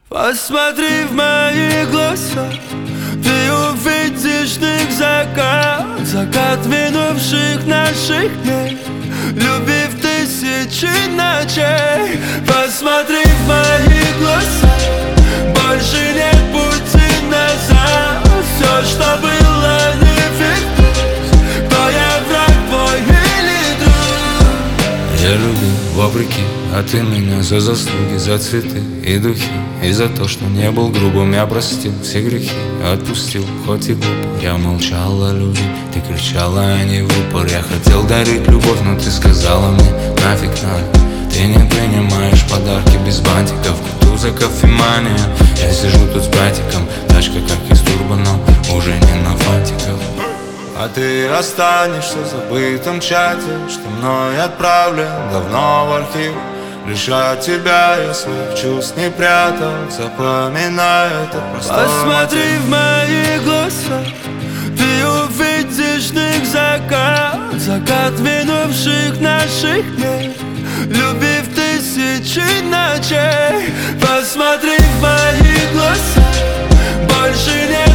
Посмотри в мои глаза, ты увидишь в них закат, закат минувших наших дней, любви в тысячи ночей. Посмотри в мои глаза, больше нет пути назад. Все, что было, не вернуть. Кто я, враг твой или друг? Я любил вопреки, а ты меня за заслуги, за цветы и духи, и за то, что не был грубым. Я простил все грехи, отпустил, хоть и глупо. Я молчал о любви, ты кричала, а не в упор. Я хотел дарить любовь, но ты сказала мне: нафиг надо. Ты не принимаешь подарки без бантиков, кутуза, кофемания. Я сижу тут с братиком, тачка как из турбо, но уже не на фантиков. А ты останешься в забытом чате, что мной отправлен давно в архив. Лишь от тебя я своих чувств не прятал, запоминаю это простой Посмотри мотив. в мои глаза, ты увидишь в них закат, закат минувших наших дней, любви в тысячи ночей. Посмотри в мои глаза, больше нет